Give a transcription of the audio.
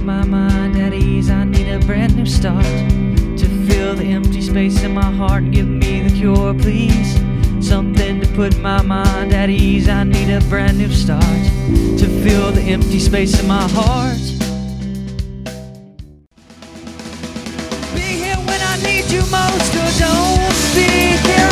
put my mind at ease. I need a brand new start to fill the empty space in my heart and give me the cure, please. Something to put my mind at ease. I need a brand new start to fill the empty space in my heart. Be here when I need you most, or don't be here